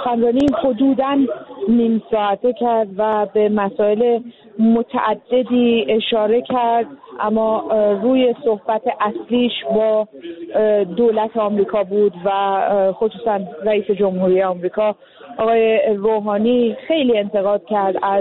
سخنرانی حدوداً نیم ساعته کرد و به مسائل متعددی اشاره کرد، اما روی صحبت اصلیش با دولت آمریکا بود و خصوصا رئیس جمهوری آمریکا. آقای روحانی خیلی انتقاد کرد از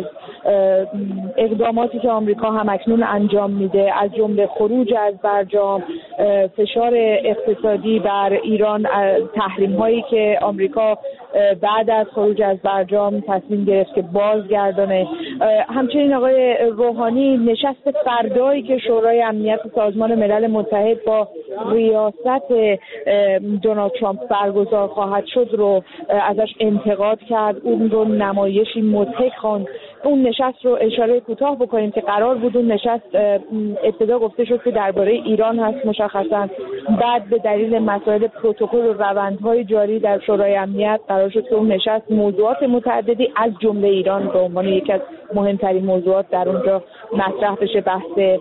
اقداماتی که آمریکا هم اکنون انجام میده، از جمله خروج از برجام، فشار اقتصادی بر ایران، تحریم هایی که آمریکا بعد از خروج از برجام تصمیم گرفت که بازگردانه. همچنین آقای روحانی نشست فردایی که شورای امنیت سازمان ملل متحد با ریاست دونالد ترامپ برگزار خواهد شد رو ازش انتقاد کرد، اون رو نمایشی مضحک خواند. اون نشست رو اشاره کوتاه بکنیم که قرار بود اون نشست ابتدا گفته شد که درباره ایران هست مشخصا، بعد به دلیل مسائل پروتکل و روندهای جاری در شورای امنیت قرار شد که اون نشست موضوعات متعددی از جمله ایران به عنوان یکی از مهمترین موضوعات در اونجا مطرح بشه، بحث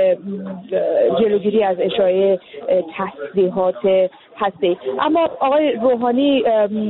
جلوگیری از اشاعه تسلیحات هسته‌ای. اما آقای روحانی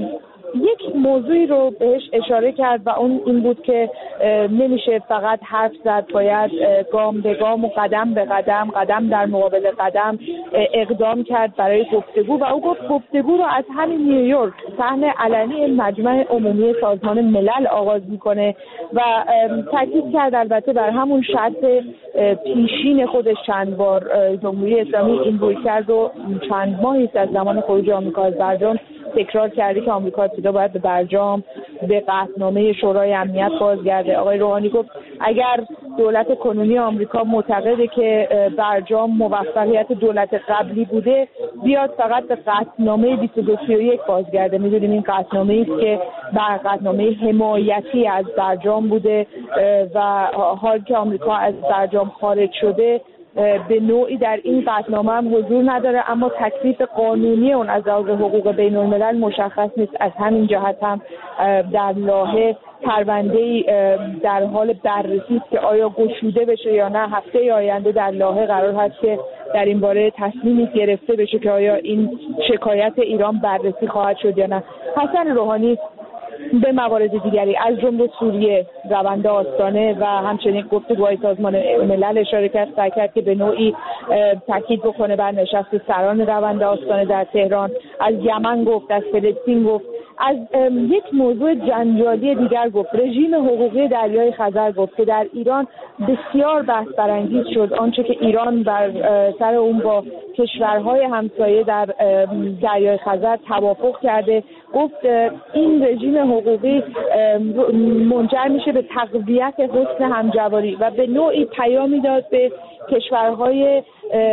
یک موضوعی رو بهش اشاره کرد و اون این بود که نمیشه فقط حرف زد، باید گام به گام و قدم به قدم، قدم در مقابل قدم اقدام کرد برای گفتگو. و او گفت گفتگو رو از همین نیویورک صحن علنی مجمع عمومی سازمان ملل آغاز میکنه و تاکید کرد البته بر همون شرط پیشین خودش چند بار جمهوری اسلامی این روی کرد و چند ماهی است از زمان خروج آمریکا از برجام تکرار کرده که آمریکا ابتدا باید به برجام، به قطعنامه شورای امنیت بازگرده. آقای روحانی گفت اگر دولت کنونی آمریکا معتقده که برجام موفقیت دولت قبلی بوده، بیاد فقط به قطعنامه 2231 بازگرده. می‌دونیم این قطعنامه‌ای است که قطعنامه حمایتی از برجام بوده و حال که آمریکا از برجام خارج شده به نوعی در این قطعنامه هم حضور نداره، اما تکلیف قانونی اون از لحاظ حقوق بین الملل مشخص نیست. از همین جهت هم در لاهه پرونده‌ای در حال بررسی است که آیا گشوده بشه یا نه. هفته آینده در لاهه قرار هست که در این باره تصمیمی گرفته بشه که آیا این شکایت ایران بررسی خواهد شد یا نه. حسن روحانی به موارد دیگری از جمله سوریه، روند آستانه و همچنین گفتگوهای سازمان ملل اشاره کرد، سعی کرد که به نوعی تاکید بکنه بر نشست سران روند آستانه در تهران. از یمن گفت، از فلسطین گفت، از یک موضوع جنجالی دیگر گفت، رژیم حقوقی دریای خزر گفت که در ایران بسیار بحث برانگیز شد آنچه که ایران بر سر اون با کشورهای همسایه در دریای خزر توافق کرده. گفت این رژیم حقوقی منجر میشه به تقویت حسن همجواری و به نوعی پیامی داد به کشورهای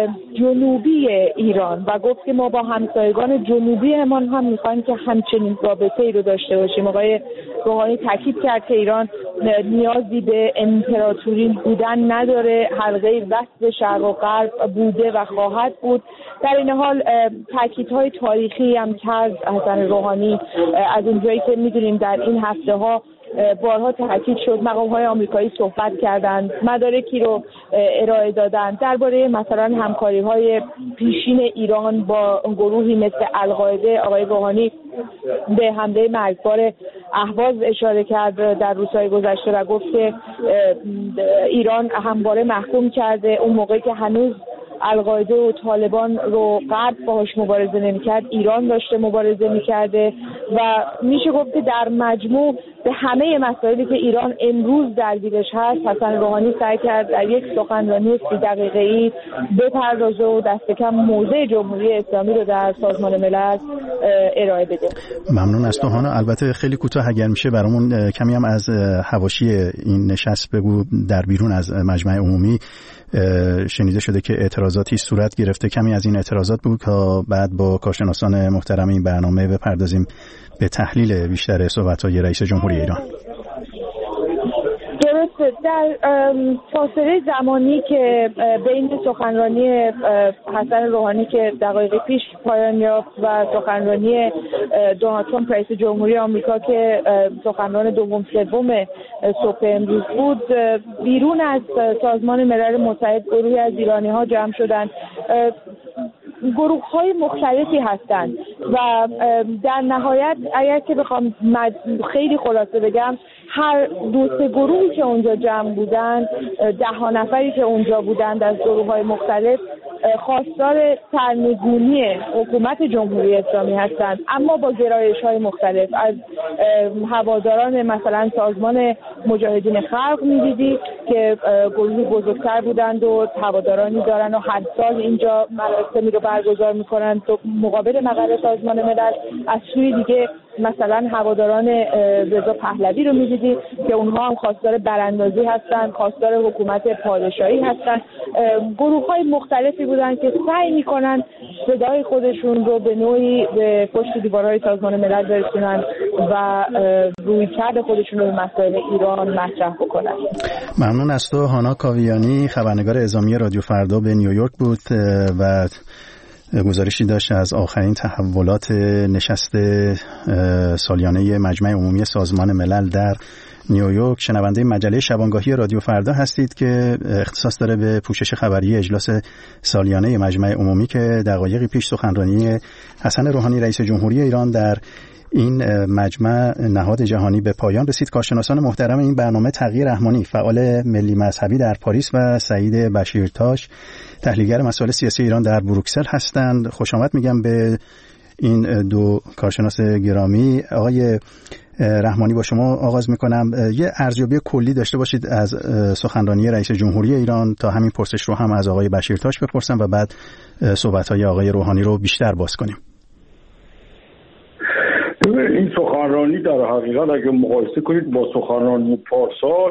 جنوبی ایران و گفت که ما با همسایگان جنوبی هم میخوایم که همچنین رابطه ای رو داشته باشیم. آقای روحانی تاکید کرد که ایران نیازی به امپراتوری بودن نداره، حلقه وصل شرق و غرب بوده و خواهد بود. در این حال تاکیدهای تاریخی هم کرد حسن روحانی، از اونجایی که میدونیم در این هفته ها بارها تاکید شد، مقام‌های آمریکایی صحبت کردند، مدارکی رو ارائه دادند درباره مثلا همکاری‌های پیشین ایران با گروهی مثل القاعده. آقای روحانی به حمله مرگبار اهواز اشاره کرد در روزهای گذشته و گفت که ایران همواره محکوم کرده اون موقعی که هنوز القاعده و طالبان رو غرب باهاش مبارزه نمی‌کرد، ایران داشته مبارزه می‌کرده و میشه گفت که در مجموع به همه مسائلی که ایران امروز درگیرش هست حسن روحانی سعی کرد در یک سخنرانی 30 دقیقه‌ای بپردازه و دست کم موضع جمهوری اسلامی رو در سازمان ملل ارائه بده. ممنون از تو هانا. البته خیلی کوتاه اگر میشه برامون کمی هم از حواشی این نشست بگو. در بیرون از مجمع عمومی شنیده شده که اعتراضاتی صورت گرفته، کمی از این اعتراضات بود که بعد با کارشناسان محترم این برنامه بپردازیم به تحلیل بیشتر صحبت‌های رئیس جمهوری ایران. درسته، در فاصله زمانی که بین سخنرانی حسن روحانی که دقایق پیش پایان یافت و سخنرانی دونالد ترامپ رئیس جمهوری آمریکا که سخنران دوم سوم صبح امروز بود، بیرون از سازمان ملل متحد گروهی از ایرانی‌ها جمع شدند. گروه‌های مختلفی هستند و در نهایت اگر که بخوام خیلی خلاصه بگم، هر دو سه گروهی که اونجا جمع بودن، 10 نفری که اونجا بودند از گروه‌های مختلف، خواستار سرنگونی حکومت جمهوری اسلامی هستند، اما با گرایش‌های مختلف. از هواداران مثلا سازمان مجاهدین خلق می‌دیدی که گروهی بزرگتر بودند و هوادارانی دارن و هر سال اینجا مراسمی رو برگزار می‌کنند تو مقابل مقر سازمان ملل. از سوی دیگه مثلا هواداران رضا پهلوی رو می‌دیدی که اونها هم خواستار براندازی هستند، خواستار حکومت پادشاهی هستند. گروه‌های مختلفی بودن که سعی میکنن صدای خودشون رو به نوعی به پشت دیوارهای سازمان ملل برسونن و رویکرد خودشون رو به مسائل ایران مطرح بکنن. ممنون از تو. هانا کاویانی، خبرنگار اعزامی رادیو فردا به نیویورک بود و گزارشی داشت از آخرین تحولات نشست سالیانه مجمع عمومی سازمان ملل در نیویورک. شنونده مجله شبانگاهی رادیو فردا هستید که اختصاص داره به پوشش خبری اجلاس سالیانه مجمع عمومی که دقایقی پیش سخنرانی حسن روحانی رئیس جمهوری ایران در این مجمع نهاد جهانی به پایان رسید. کارشناسان محترم این برنامه تقی رحمانی، فعال ملی مذهبی در پاریس، و سعید بشیرتاش، تحلیلگر مسائل سیاسی ایران در بروکسل هستند. خوش آمد میگم به این دو کارشناس گرامی. آقای رحمانی، با شما آغاز میکنم. یه ارزیابی کلی داشته باشید از سخنرانی رئیس جمهوری ایران تا همین پرسش رو هم از آقای بشیرتاش بپرسم و بعد صحبت‌های آقای روحانی رو بیشتر باز کنیم. این سخنرانی در حقیقت اگه مقایسه کنید با سخنرانی پارسال،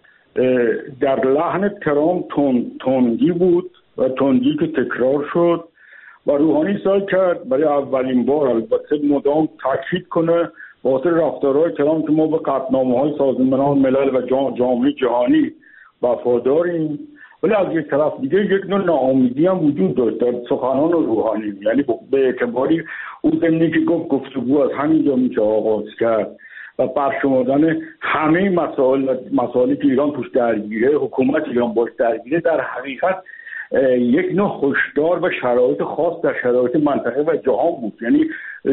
در لحن ترامپ تندی بود و تندی که تکرار شد و روحانی سعی کرد برای اولین بار البته مدام تاکید کنه با خاطر رفتارهای ترامپ که ما به قطعنامه‌های سازمان ملل و جامعه جهانی وفاداریم، ولی از یک طرف دیگه یک نوع ناامیدی هم وجود داشت در سخنان روحانی. یعنی به اعتباری او زمینی که گفتگو از همینجا میشه آغاز کرد و برشمردن همه مسائلی که ایران توش درگیره، حکومت ایران باش درگیره، در حقیقت یک نوع هشدار و شرایط خاص در شرایط منطقه و جهان بود. یعنی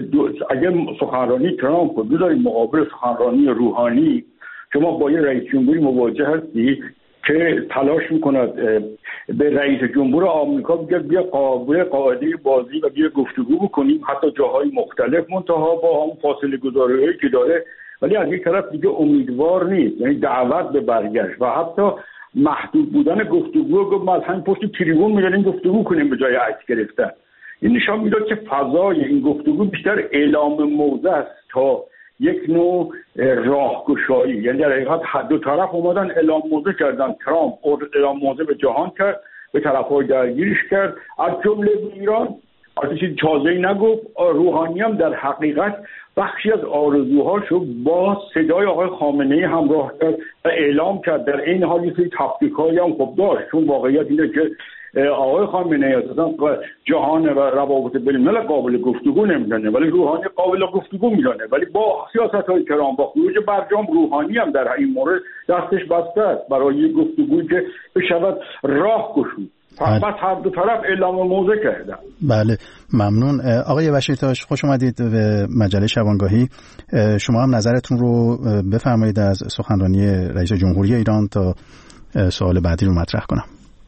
اگر سخنرانی ترامپ رو بذاریم مقابل سخنرانی روحانی، شما با یه رئیس جمهوری مواجه هستی که تلاش میکند به رئیس جمهور آمریکا بگه بیا قاعده بازی و بیا گفتگو بکنیم، حتی جاهای مختلف، منتها با هم فاصله گذاری‌هایی که داره، ولی از یک طرف دیگه امیدوار نیست، یعنی دعوت به برگشت و حتی محدود بودن گفتگو گفت ما از همین پشت تریبون می‌ریم گفتگو کنیم به جای عکس گرفتن. این نشان میداد که فضای این گفتگو بیشتر اعلام موضع است تا یک نوع راهگشایی. یعنی در حقیقت دو طرف اومدن اعلام موضع کردن. ترامپ اعلام موضع به جهان کرد، به طرف‌های درگیرش کرد، از جمله ایران. از چیز تازه‌ای نگفت. روحانی هم در حقیقت بخشی از آرزوهاشو با صدای آقای خامنه‌ای همراه کرد و اعلام کرد. در این حال یه سری تفکیک‌هایی هم خب داشت، چون واقعیت اینه که آقای خامنه‌ای اساساً جهان و روابط بین‌الملل قابل گفتگو نمی‌دونه، ولی روحانی قابل گفتگو می‌دونه. ولی با سیاست‌های ترامپ با خروج برجام، روحانی هم در این مورد دستش بسته است برای گفتگویی که بشود راه گشود. فقط هر دو طرف اعلام موضع کردن. بله، ممنون. آقای بشیرتاش، خوش اومدید به مجله شبانگاهی. شما هم نظرتون رو بفرمایید از سخنرانی رئیس جمهوری ایران تا سوال بعدی رو مطرح کنم.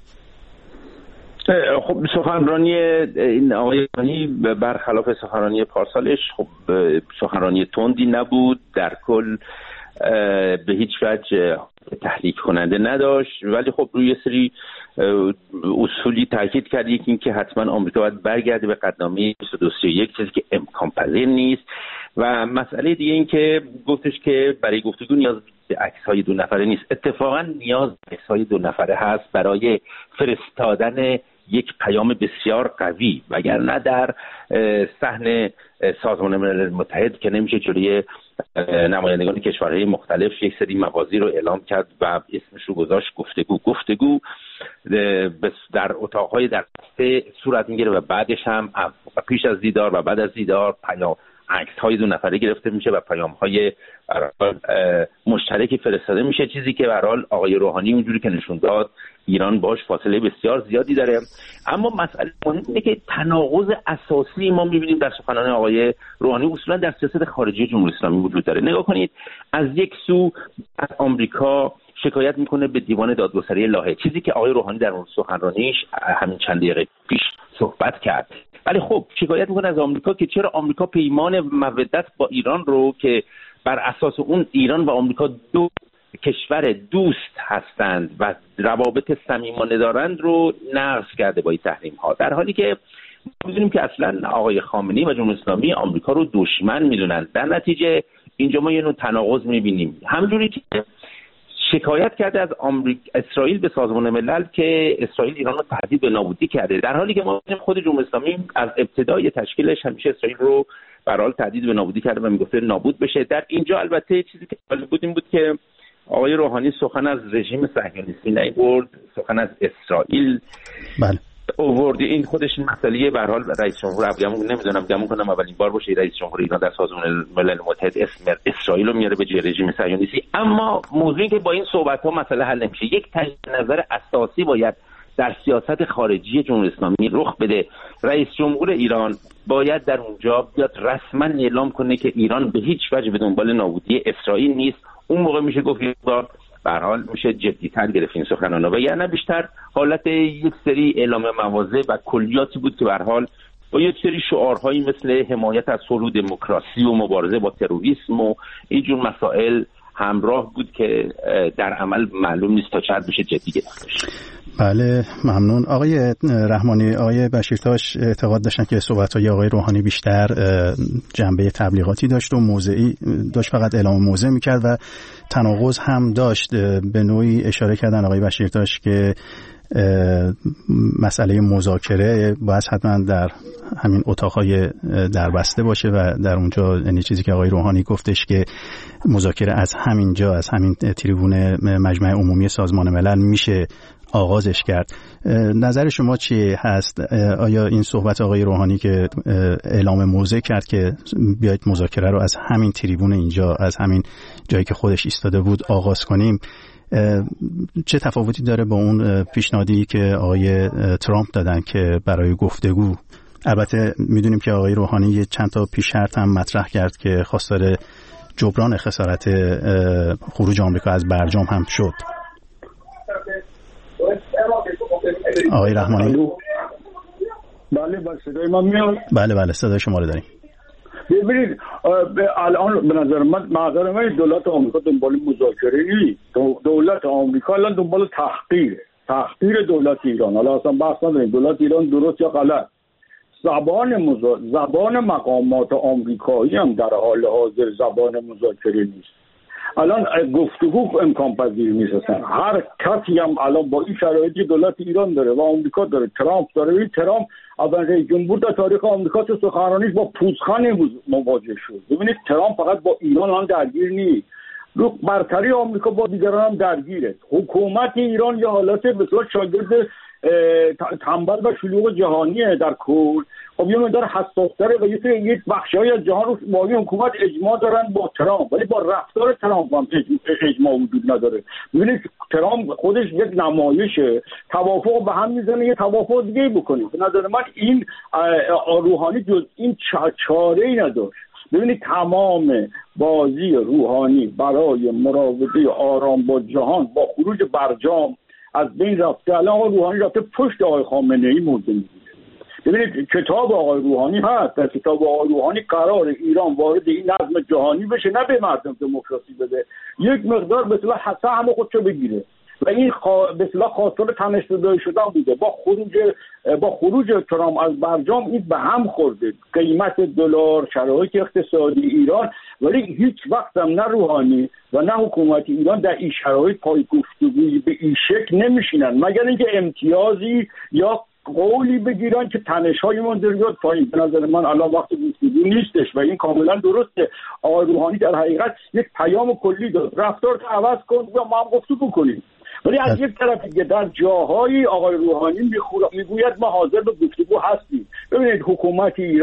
خب سخنرانی این آقای روحانی برخلاف سخنرانی پارسالش خب سخنرانی تندی نبود، در کل به هیچ وجه تحریک کننده نداشت، ولی خب روی سری اصولی تاکید کرد. یکی این که حتما آمریکا باید برگرده به قطعنامه 2231، چیزی که امکان پذیر نیست، و مسئله دیگه این که گفتش که برای گفتگو نیاز به عکس‌های دو نفره نیست. اتفاقا نیاز به عکس‌های دو نفره هست برای فرستادن یک پیام بسیار قوی، وگرنه در صحن سازمان ملل متحد که نمیشه جلوی نمایندگان کشورهای مختلف یک سری موازی رو اعلام کرد و اسمش رو گذاشت گفتگو در اتاقهای در بسته صورت میگیره و بعدش هم پیش از دیدار و بعد از دیدار عکس‌های دو نفره گرفته میشه و پیام‌های مشترکی فرستاده میشه، چیزی که به هر حال آقای روحانی اونجوری که نشون داد ایران باش فاصله بسیار زیادی داره. اما مسئله مهم اینه که تناقض اساسی ما می‌بینیم در سخنان آقای روحانی اصولا در سیاست خارجی جمهوری اسلامی وجود داره. نگاه کنید، از یک سو از آمریکا شکایت میکنه به دیوان دادگستری لاهه، چیزی که آقای روحانی در اون سخنرانیش همین چند دقیقه پیش صحبت کرد. ولی خب شکایت میکنه از آمریکا که چرا آمریکا پیمان مودت با ایران رو که بر اساس اون ایران و آمریکا دو کشور دوست هستند و روابط صمیمانه دارند رو نقض کرده با این تحریم ها، در حالی که می‌دونیم که اصلا آقای خامنه‌ای و جمهوری اسلامی آمریکا رو دشمن میدونن. در نتیجه اینجا ما یه نوع تناقض میبینیم. همونجوری که شکایت کرده از اسرائیل به سازمان ملل که اسرائیل ایران رو تهدید به نابودی کرده، در حالی که ما خود جمهوری اسلامی از ابتدای تشکیلش همیشه اسرائیل رو به هر حال تهدید به نابودی کرده و میگفته نابود بشه. در اینجا البته چیزی که جالب بود این بود که آقای روحانی سخن از رژیم صهیونیستی نبرد، سخن از اسرائیل بله آورد. این خودش مسئله به هر حال رئیس جمهور نمیدونم گمون کنم اولین بار باشه رئیس جمهور ایران در سازمان ملل متحد اسم اسرائیل رو میاره به جای رژیم صهیونیستی. اما موضوعی که با این صحبت ها مسئله حل نمیشه، یک تجدید نظر اساسی باید در سیاست خارجی جمهوری اسلامی رخ بده. رئیس جمهور ایران باید در اونجا بیاد رسما اعلام کنه که ایران به هیچ وجه به دنبال نابودی اسرائیل نیست. اون موقع میشه گفت به هر حال میشه جدی‌تر گرفت این سخنانا، و یعنی بیشتر حالت یک سری اعلام مواضع و کلیاتی بود که به هر حال با یک سری شعارهایی مثل حمایت از حقوق دموکراسی و مبارزه با تروریسم و این جور مسائل همراه بود که در عمل معلوم نیست تا چه حد بشه جدی گرفت بشه. بله ممنون. آقای رحمانی، آقای بشیرتاش اعتقاد داشتن که صحبت‌های آقای روحانی بیشتر جنبه تبلیغاتی داشت و موضعی داشت، فقط اعلام موضع می‌کرد و تناقض هم داشت. به نوعی اشاره کردن آقای بشیرتاش که مسئله مذاکره باید حتما در همین اتاقهای دربسته باشه و در اونجا، یعنی چیزی که آقای روحانی گفتش که مذاکره از همینجا، از همین تریبون مجمع عمومی سازمان ملل میشه آغازش کرد. نظر شما چی هست؟ آیا این صحبت آقای روحانی که اعلام موضع کرد که بیاید مذاکره رو از همین تریبون اینجا، از همین جایی که خودش ایستاده بود آغاز کنیم، چه تفاوتی داره با اون پیشنهادی که آقای ترامپ دادن که برای گفتگو؟ البته میدونیم که آقای روحانی چند تا پیش شرط هم مطرح کرد که خواستار جبران خسارت خروج آمریکا از برجام هم شد. آقای رحمانی. بله صدای من میاد؟ بله صدای شما رو داریم. ببینید الان به نظر من دولت آمریکا دنبال مذاکره نیست. دولت آمریکا الان دنبال تحقیر دولت ایران. حالا اصلا بحث نداریم دولت ایران درست یا غلط. زبان مقامات آمریکایی هم در حال حاضر زبان مذاکره نیست. الان گفتگو امکان پذیر نیست. هر کسی هم الان با این شرایطی دولت ایران داره و آمریکا داره، ترامپ داره. ترامپ اول رئیس جمهور در تاریخ آمریکا تو سخنرانیش با پوزخند مواجه شد. ببینید ترامپ فقط با ایران هم درگیر نیست، رو برتری آمریکا با دیگران هم درگیره. حکومت ایران یا حالت بسیار شاگرد تنبل و شلوغ جهانیه در کل. خب یه مقدار حساس‌تره و یک بخشای از جهان رو با این حکومت اجماع دارن با ترامپ، ولی با رفتار ترامپ هم اجماع وجود نداره. ببینید ترامپ خودش یک نمایشه، توافق به هم میزنه یه توافق دیگه بکنه. به نظر من این روحانی جز این چاره‌ای نداشت. ببینید تمام بازی روحانی برای مراوده آرام با جهان با خروج برجام از بین رفته. الان آقای روحانی رفته پشت آقای خامنه‌ای موضع میگیره. ببینید کتاب آقای روحانی هست، در کتاب آقای روحانی قرار ایران وارد این نظم جهانی بشه، نه به مردم دموکراسی بده، یک مقدار به اصطلاح سهم خودشو بگیره و این به اصطلاح خواستار تنش‌زدایی شدن بوده. با خروج ترامپ از برجام این به هم خورده، قیمت دلار، شرایط اقتصادی ایران، ولی هیچ وقت هم نه روحانی و نه حکومت ایران در این شرایط پای گفتگویی به این شکل نمیشینن، مگر اینکه امتیازی یا قولی بگیرن که تنش‌های ما بیاد پایین. به نظر من الان وقت گفتگو نیستش و این کاملا درسته. آقای روحانی در حقیقت یک پیام کلی داد، رفتار عوض کن و ما هم گفتگو کنیم. ولی از یک طرف دیگه در جاهایی آقای روحانی میگوید ما حاضر به گفتگو هستیم. ببینید حکومت ایران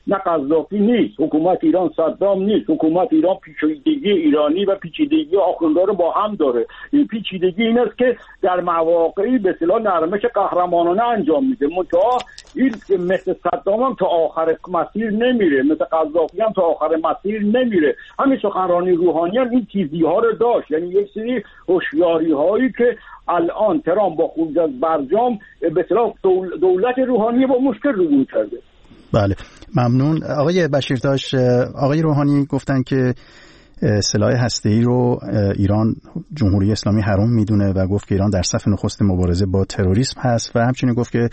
نه قذافی نیست، حکومت ایران صدام نیست، حکومت ایران پیچیدگی ایرانی و پیچیدگی آخوندا رو با هم داره. این پیچیدگی این است که در مواقعی به اصطلاح نرمش قهرمانانه انجام میده، منتها این مثل صدام هم تا آخر مسیر نمیره، مثل قذافی هم تا آخر مسیر نمیره. همین سخنرانی روحانی هم این چیزی ها رو داشت، یعنی یک سری هوشیاری هایی که الان ترامپ با خروج از برجام به اصطلاح دولت روحانی با مشکل روبرو کرده. بله ممنون آقای بشیرتاش. آقای روحانی گفتن که سلاح هسته‌ای رو ایران جمهوری اسلامی حرام میدونه و گفت که ایران در صف نخست مبارزه با تروریسم هست و همچنین گفت که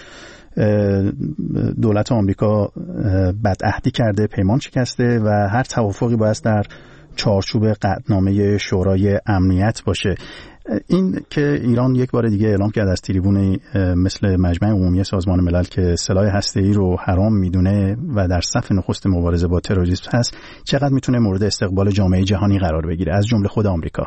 دولت آمریکا بدعهدی کرده، پیمان شکسته و هر توافقی باید در چارچوب قطعنامه شورای امنیت باشه. این که ایران یک بار دیگه اعلام کرد از تریبون مثل مجمع عمومی سازمان ملل که سلاح هسته‌ای رو حرام میدونه و در صف نخست مبارزه با تروریسم هست، چقدر میتونه مورد استقبال جامعه جهانی قرار بگیره از جمله خود آمریکا؟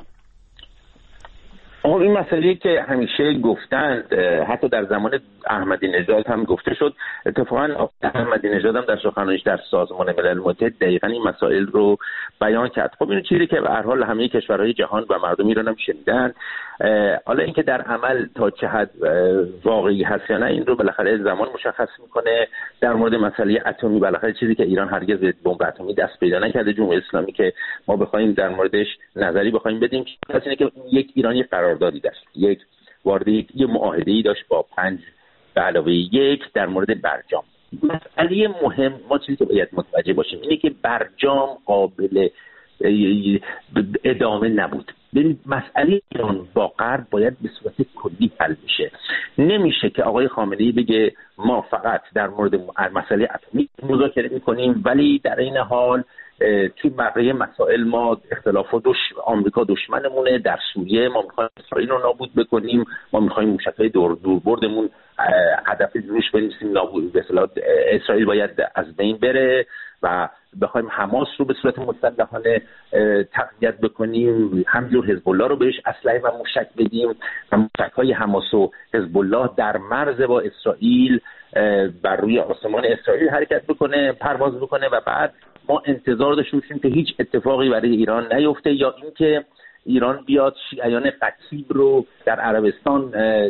این مسئله که همیشه گفتند، حتی در زمان احمدی نژاد هم گفته شد، اتفاقا احمدی نژاد هم در سخنرانیش در سازمان ملل متحد دقیقاً این مسائل رو بیان کرد. خب این چیزی که به هر حال همه کشورهای جهان و مردم ایران هم شنیدن. حالا اینکه در عمل تا چه حد واقعی هست یا نه این رو بالاخره زمان مشخص میکنه. در مورد مسئله اتمی بالاخره چیزی که ایران هرگز به بمب اتمی دست پیدا نکرده، جمهوری اسلامی که ما بخوایم در موردش نظری بخوایم بدیم اینه که یک ایرانی قراردادی داشت، یک وارد یه معاهده‌ای داشت با 5+1 در مورد برجام. مسئله مهم ما چیزی که باید متوجه باشیم اینه که برجام قابل ادامه نبود. ببین مسئله ایران با غرب باید به صورت کلی حل بشه. نمیشه که آقای خامنه‌ای بگه ما فقط در مورد مسئله اتمی مذاکره میکنیم ولی در این حال توی بقیه مسائل ما اختلاف و آمریکا دشمنمونه، در سوریه ما میخوایم اسرائیل رو نابود بکنیم، ما میخوایم موشک‌های دوربردمون هدف روش بنویسیم نابود، به اصطلاح اسرائیل باید از بین بره و بخوایم حماس رو به صورت مسلحانه تقویت بکنیم، همجور حزب الله رو بهش اسلحه و موشک بدیم و موشک‌های حماس و حزب الله در مرز با اسرائیل بر روی آسمان اسرائیل حرکت بکنه، پرواز بکنه و بعد ما انتظار داشته باشیم که هیچ اتفاقی برای ایران نیفته، یا اینکه ایران بیاد شیعیان قطیب رو در عربستان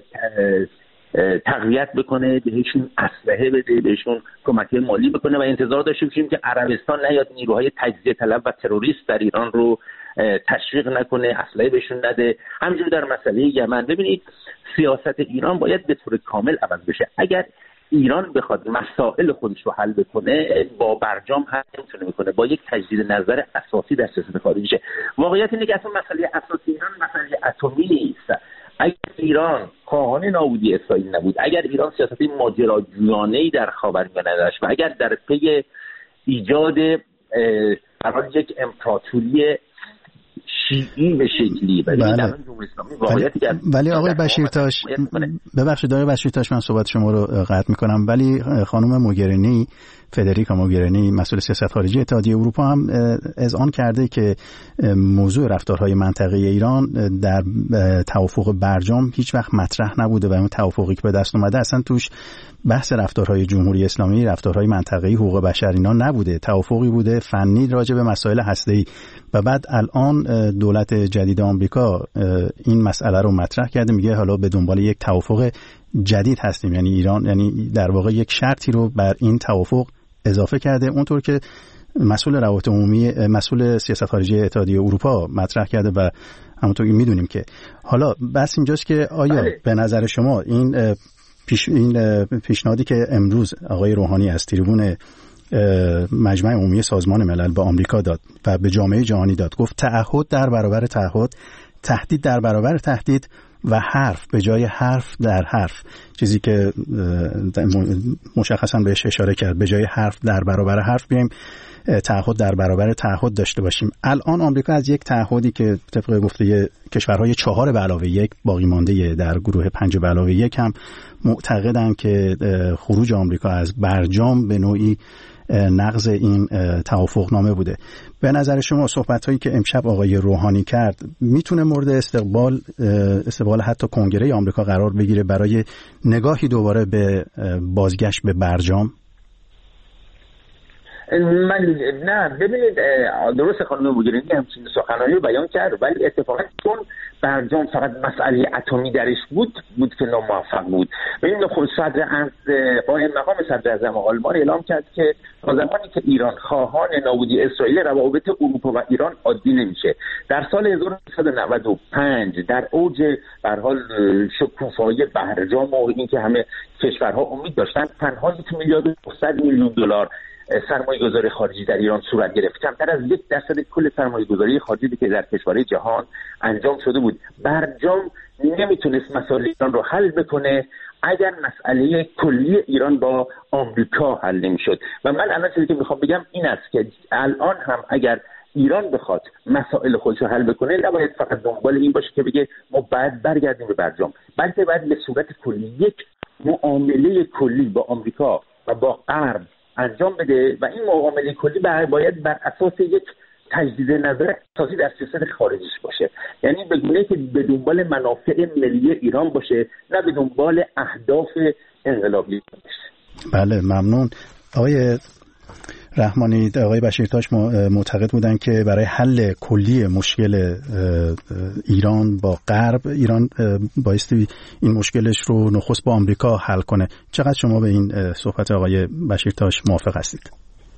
تقویت بکنه، بهشون اسلحه بده، بهشون کمک مالی بکنه و انتظار داشته باشیم که عربستان نیاد نیروهای تجزیه طلب و تروریست در ایران رو تشویق نکنه، اسلحه بهشون نده. همینجور در مسئله یمن ببینید سیاست ایران باید به طور کامل عوض بشه. اگر ایران بخواد مسائل خودش رو حل بکنه با برجام حل نمیتونه میکنه، با یک تجدید نظر اساسی در سیاست خارجیشه. واقعیت اینه که اصلا مسئله اساسی ایران مسئله اتمی نیست. اگر ایران خواهان نابودی اسرائیل نبود، اگر ایران سیاست ماجراجویانه‌ای در خاورمیانه داشت و اگر در پی ایجاد برای یک امپراتوری شیعی به شکلی ولی آقای بشیرتاش ببخشید آقای بشیرتاش من صحبت شما رو قطع میکنم، ولی خانم موگرینی، فدریکا موگرینی مسئول سیاست خارجی اتحادیه اروپا هم اذعان کرده که موضوع رفتارهای منطقه ایران در توافق برجام هیچ وقت مطرح نبوده و اون توافقی که به دست اومده اصلا توش بحث رفتارهای جمهوری اسلامی، رفتارهای منطقه‌ای، حقوق بشر اینا نبوده، توافقی بوده فنی راجع به مسائل هسته‌ای و بعد الان دولت جدید آمریکا این مسئله رو مطرح کرده، میگه حالا به دنبال یک توافق جدید هستیم، یعنی ایران یعنی در واقع یک شرطی رو بر این توافق اضافه کرده، اونطور که مسئول روابط عمومی مسئول سیاست خارجی اتحادیه اروپا مطرح کرده و همونطور که میدونیم که حالا بس اینجاست که آیا به نظر شما این پیشنهادی که امروز آقای روحانی از تریبون مجمع عمومی سازمان ملل به آمریکا داد و به جامعه جهانی داد، گفت تعهد در برابر تعهد، تهدید در برابر تهدید و حرف به جای حرف در حرف، چیزی که مشخصا بهش اشاره کرد، به جای حرف در برابر حرف بیایم تعهد در برابر تعهد داشته باشیم. الان آمریکا از یک تعهدی که طبق گفته کشورهای 4+1 باقی مانده در گروه 5+1 هم معتقدن که خروج آمریکا از برجام به نوعی نقض این توافقنامه بوده. به نظر شما صحبت‌هایی که امشب آقای روحانی کرد میتونه مورد استقبال حتی کنگره آمریکا قرار بگیره برای نگاهی دوباره به بازگشت به برجام؟ نه ببینید درست خانم موگرینی همچین سخنرانی رو بیان کرد، ولی اتفاقا چون برجام فقط مسئله اتمی درش بود که ناموفق بود. ببینید خود قائم مقام صدر اعظم آلمان اعلام کرد که تا زمانی که ایران خواهان نابودی اسرائیل، روابط اروپا و ایران عادی نمیشه. در سال 1995 در اوج به هر حال شکوفایی برجام و اینکه همه کشورها امید داشتن، تنها 1,900,000,000 دلار سرمایه‌گذاری خارجی در ایران صورت گرفت، کمتر از 1% کل سرمایه‌گذاری خارجی که در کشورهای جهان انجام شده بود. برجام نمیتونست مسائل ایران رو حل بکنه اگر مسئله کلی ایران با آمریکا حل نمیشد. و من الان چیزی که میخوام بگم این است که الان هم اگر ایران بخواد مسائل خودش رو حل بکنه، نباید فقط دنبال این باشه که بگه ما باید برگردیم به برجام، بلکه باید به صورت کلی یک معامله کلی با آمریکا و با غرب انجام بده و این معامله کلی باید بر اساس یک تجدید نظر اساسی در سیاست خارجیش باشه، یعنی به گونه‌ای که به دنبال منافع ملی ایران باشه، نه به دنبال اهداف انقلابی باشه. بله ممنون. آقای رحمانی، آقای بشیرتاش معتقد بودن که برای حل کلی مشکل ایران با غرب، ایران بایستی این مشکلش رو نخست با آمریکا حل کنه. چقدر شما به این صحبت آقای بشیرتاش موافق هستید؟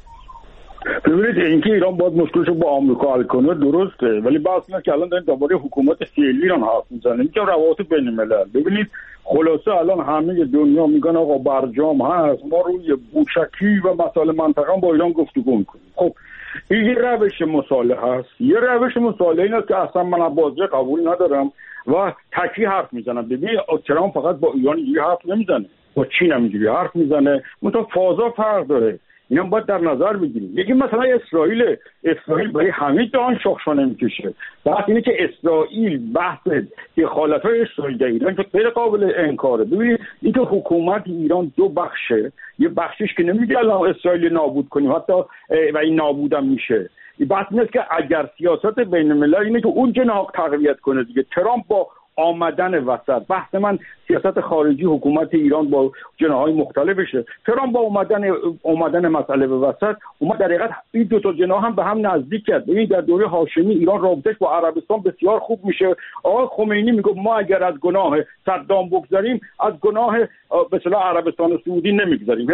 ببینید اینکه ایران باید مشکلش رو با آمریکا حل کنه درسته، ولی بحث اینه که الان داریم درباره حکومت فعلی ایران حرف میزنیم که روابط بین الملل. ببینید خلاصه الان همه دنیا میگن آقا برجام هست، ما روی بوشکی و مسائل منطقه با ایران گفتگو میکنیم. خب این یه روش مصالحه هست. یه روش مصالحه این است که اصلا من بازی قبول ندارم و تکی حرف میزنم. ببینید ترامپ فقط با ایران اینجوری حرف نمیزنه، با چین هم اینجوری حرف میزنه، منتها فازا فرق داره. اینا باید در نظر بگیریم. یکی مثلا اسرائیل برای همه جهان شاخشو نمیکشه. بحث اینه که اسرائیل بحث دخالت‌های اسرائیل در ایران که غیر قابل انکاره. ببینید اینکه حکومت ایران دو بخشه، یه بخشش که نمیگه الان اسرائیل نابود کنیم حتی و این نابودم میشه. بحث اینه که اگر سیاست بین الملل اینه که اون جناح تقویت کنه دیگه. ترامپ با آمدن وسط، بحث من سیاست خارجی حکومت ایران با جناح‌های مختلفشه. ترامپ با اومدن مسئله به وسط اومد در حقیقت این دو تا جناح هم به هم نزدیک کرد. ببین در دوره هاشمی ایران رابطش با عربستان بسیار خوب میشه. آقای خمینی میگه ما اگر از گناه صدام بگذاریم از گناه به اصطلاح عربستان سعودی نمیگذاریم.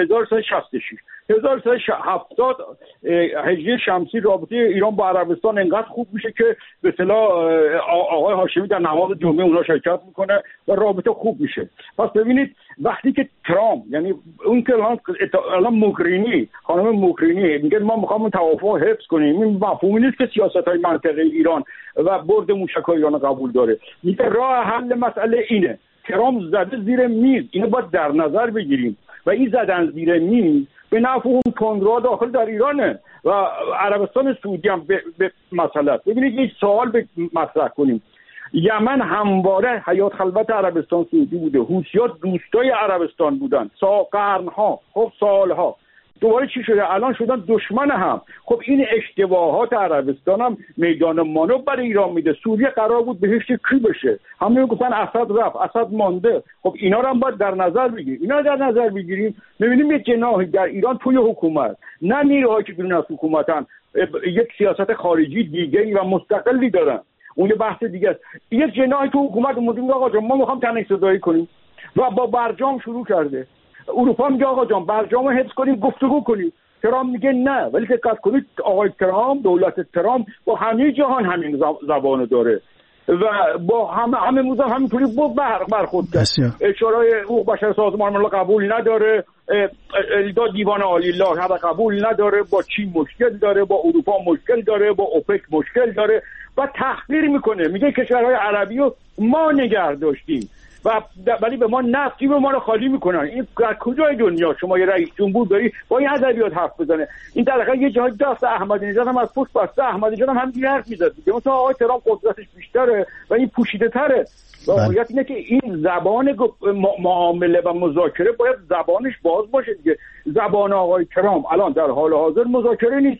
1370 هجری شمسی رابطه ایران با عربستان انقدر خوب میشه که به اصطلاح آقای هاشمی در نماز جمعه اونها شرکت میکنه و رابطه خوب میشه. پس ببینید وقتی که ترامپ، یعنی اون که الان موگرینی، خانم موگرینی میگه ما میخوام توافق حفظ کنیم، این مفهومی نیست که سیاست‌های منطقه ایران و برد موشک‌های ایران قبول داره. میگه راه حل مسئله اینه. ترامپ زده زیر میز، اینو باید در نظر بگیریم و این زدن زیر میز به نفع اون تندرو داخل در ایرانه و عربستان سعودی هم به مسئله. ببینید یک سوال مطرح کنیم. یمن همواره حیات خلوت عربستان سعودی بوده، حوثی‌ها دوستای عربستان بودن قرنها، خب سالها. دوباره چی شده؟ الان شدن دشمن هم. خب این اشتباهات عربستان هم میدان مانو برای ایران میده. سوریه قرار بود بهشت کی بشه، همه میگفتن اسد رفت، اسد مانده. خب اینا رو هم باید در نظر بگیریم. اینا در نظر بگیریم ببینیم یک جناحی در ایران توی حکومت، نه نیروهایی که بیرون از حکومتن، یک سیاست خارجی دیگه‌ای و مستقلی دارن. اون یه بحث دیگه است. یک جناحی تو حکومت اومدیم آقا جان ما میخوام تنش زدایی کنیم و با برجام شروع کرده. اروپا میگه آقا جان برجامو حفظ کنیم، گفتگو کنیم. ترامپ میگه نه. ولی دقت کنید آقای ترامپ، دولت ترامپ با همه جهان همین زبانو داره و با همه موضوع همینطوری برخورد کرد. اشارای حقوق بشر سازمان ملل قبول نداره، دیوان عالی لاهه قبول نداره، با چین مشکل داره، با اروپا مشکل داره، با اوپک مشکل داره و تحقیر میکنه. میگه کشورهای عربی رو ما نگه داشتیم و ولی به ما نفتی به ما رو خالی میکنن. این در کجای دنیا شما یه رئیس جمهور داری با این ادبیات حرف بزنه؟ این در واقع یه جای دست احمدی نژاد هم از پشت بسته. احمدی نژاد هم همینجوری حرف میزد. مثلا آقای ترامپ قدرتش بیشتره و این پوشیده تره. واقعیت اینه که این زبان معامله و مذاکره باید زبانش باز باشه دیگه. زبان آقای ترامپ الان در حال حاضر مذاکره نیست.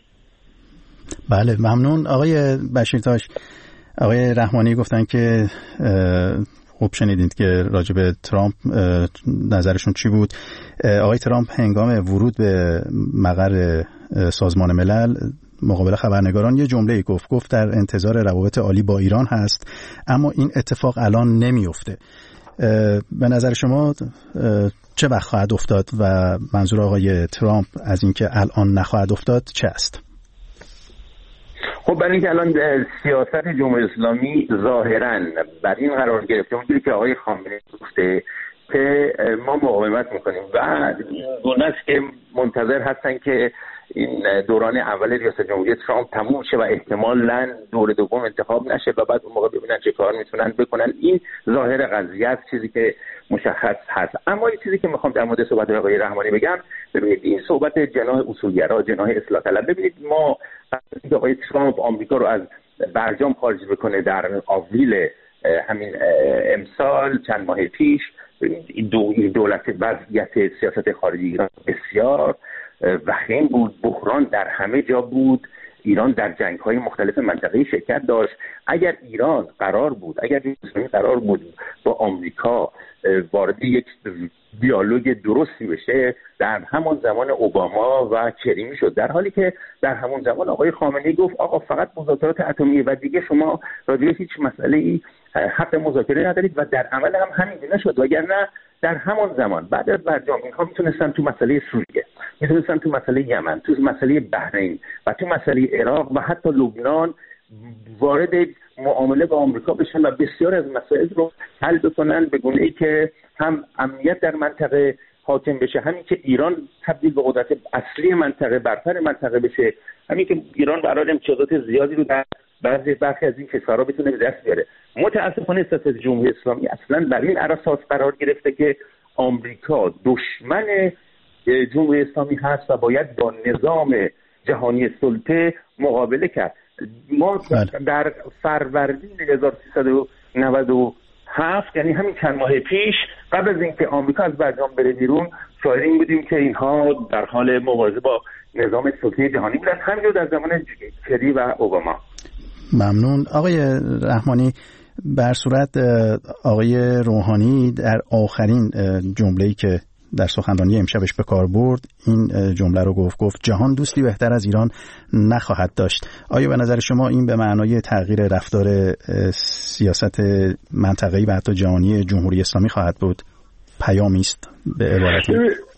بله ممنون. آقای بشیرتاش، آقای رحمانی گفتن که خوب شنیدید که راجع به ترامپ نظرشون چی بود. آقای ترامپ هنگام ورود به مقر سازمان ملل مقابل خبرنگاران یه جمله گفت در انتظار روابط عالی با ایران هست، اما این اتفاق الان نمیفته. به نظر شما چه وقت خواهد افتاد و منظور آقای ترامپ از اینکه الان نخواهد افتاد چه است؟ خب برای اینکه الان سیاست جمهوری اسلامی ظاهراً بر این قرار گرفته اونجوری که آقای خامنه‌ای گفته که ما مقاومت میکنیم و گونه است که منتظر هستن که این دوران اول ریاست جمهوری ترامپ تموم شه و احتمالاً دور دوم انتخاب نشه و بعد اون موقع ببینن چه کار میتونن بکنن. این ظاهر قضیه است، چیزی که مشخص هست. اما این چیزی که میخوام در مورد صحبت آقای رحمانی بگم، ببینید این صحبت جناح اصولگرا، جناح اصلاح طلب، ببینید ما آقای ترامپ آمریکا رو از برجام خارج بکنه در آوریل همین امسال چند ماه پیش، این دولت وضعیت سیاست خارجی ایران بسیار وخیم بود، بحران در همه جا بود، ایران در جنگ‌های مختلف منطقه‌ای شرکت داشت. اگر ایران قرار بود با آمریکا وارد یک دیالوگ درستی بشه، در همون زمان اوباما و کریمی شد، در حالی که در همون زمان آقای خامنه‌ای گفت آقا فقط مذاکرات اتمی و دیگه شما راجع به هیچ مسئله‌ای حق مذاکره ندارید و در عمل هم همین نشد. وگرنه در همون زمان بعد از برجام اینها میتونستن تو مسئله سوریه، میتونستن تو مسئله یمن، تو مسئله بحرین و تو مسئله عراق و حتی لبنان وارد معامله با آمریکا بشن و بسیار از مسائل رو حل بکنن به گونه‌ای که هم امنیت در منطقه حاکم بشه، همین که ایران تبدیل به قدرت اصلی منطقه، برتر منطقه بشه، همین که ایران برای امتیازات زیادی رو در برخی از این کشورها بتونه به دست بیاره. متاسفانه سیاست جمهوری اسلامی اصلا بر این اساس قرار گرفته که آمریکا دشمن جمهوری اسلامی هست و باید با نظام جهانی سلطه مقابله کرد. ما در فروردین 1397 یعنی همین چند ماه پیش قبل از اینکه آمریکا از برجام بره بیرون شاهد این بودیم که اینها در حال مبارزه با نظام سلطه جهانی بودن، همینجور در زمان کری و اوباما. ممنون. آقای رحمانی، بر صورت آقای روحانی در آخرین جمله‌ای که در سخنرانی امشبش به کار برد این جمله رو گفت جهان دوستی بهتر از ایران نخواهد داشت. آیا به نظر شما این به معنای تغییر رفتار سیاست منطقه‌ای و حتی جهانی جمهوری اسلامی خواهد بود؟ پیامی است به عبارتی.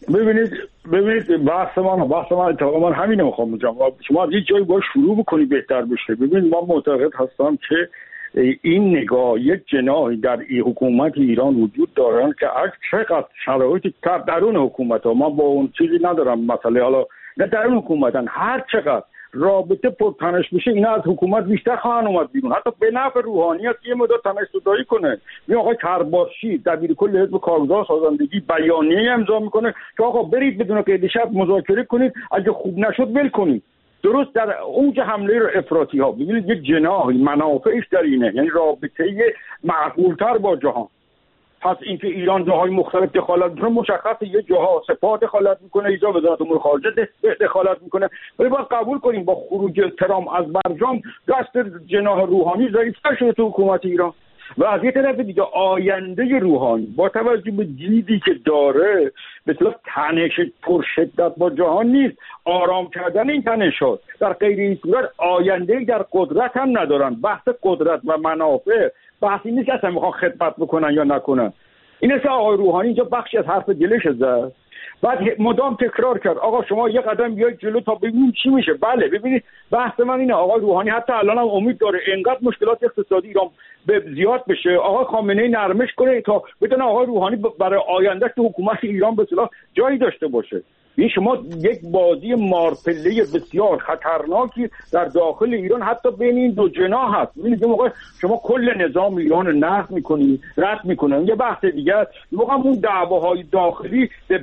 ببینید بحث من اتفاقا همینه میخوام بگم. شما از یک جایی باید شروع بکنی بهتر بشه. ببینید من معتقد هستم که این نگاه یک جناحی در حکومت ایران وجود دارن که از چقدر شرایط درون حکومت ها، من با اون چیزی ندارم مسئله، حالا نه درون حکومتن، هر چقدر رابطه پرتنش بشه اینا از حکومت بیشتر خواهن اومد بیرون. حتی به نفع روحانی است که یه مدت تنش زدایی کنه. این آقای کرباشی دبیر کل حزب کارگران سازندگی بیانیه امضا میکنه که آقا برید بدون قید شرط مذاکره کنید، اگه خوب نشد ول کنید. درست در اوج حمله افراطی ها ببینید یک جناحی منافعش در اینه، یعنی رابطه معقولتر با جهان. پس اینکه ایران جاهای مختلف دخالت میکنه مشخصه، یه جاها سپاه دخالت میکنه، اینجا وزارت امور خارجه دخالت میکنه، ولی باید قبول کنیم با خروج ترامپ از برجام دست جناح روحانی ضعیف‌تر شده تو حکومت ایران. و از یه طرف دیگه آینده روحانی با توجه به دیدی که داره به طور تنش پرشدت با جهان نیست، آرام کردن این تنشات. در غیر این صورت آینده‌ای در قدرت هم ندارن. بحث قدرت و منافع بحثی نیست که اصلا میخوان خدمت بکنن یا نکنن. این است آقای روحانی اینجا بخشی از حرف دلش زد، بعد مدام تکرار کرد آقا شما یه قدم بیاید جلو تا ببینیم چی میشه. بله ببینید بحث من اینه، آقای روحانی حتی الان هم امید داره اینقدر مشکلات اقتصادی ایران زیاد بشه، آقای خامنه‌ای نرمش کنه تا بدون آقای روحانی برای آینده تو حکومت ایران به اصطلاح جایی داشته باشه. این شما یک بازی مارپله بسیار خطرناکی در داخل ایران حتی بین این دو جناح هست. ببینید یه موقع شما کل نظام ایران رو نقض می‌کنی، رد می‌کنن. یه بحث دیگه است، یه موقع اون دعواهای داخلی به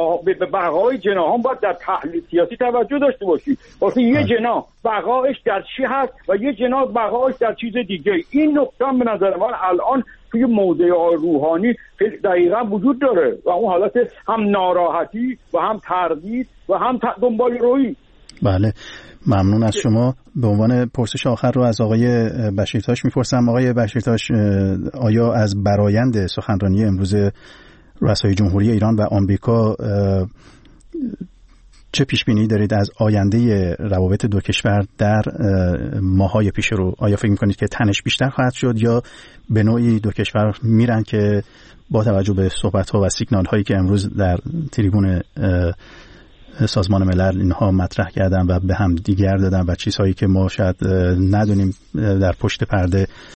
بقای جناحان باید در تحلیل سیاسی توجه داشته باشی. واسه یه جناح بقایش در چی هست و یه جناح بقایش در چیز دیگه. این نکته به نظر من الان توی موضع روحانی دقیقا وجود داره و اون حالت هم ناراحتی و هم تردید و هم دنبال روی. بله ممنون از شما. به عنوان پرسش آخر رو از آقای بشیرتاش میپرسم. آقای بشیرتاش، آیا از برآیند سخنرانی امروز رؤسای جمهوری ایران و آمریکا چه پیش بینی دارید از آینده روابط دو کشور در ماهای پیش رو؟ آیا فکر میکنید که تنش بیشتر خواهد شد یا به نوعی دو کشور میرن که با توجه به صحبت‌ها و سیگنال هایی که امروز در تریبون سازمان ملل اینها مطرح کردن و به هم دیگر دادن و چیزهایی که ما شاید ندونیم در پشت پرده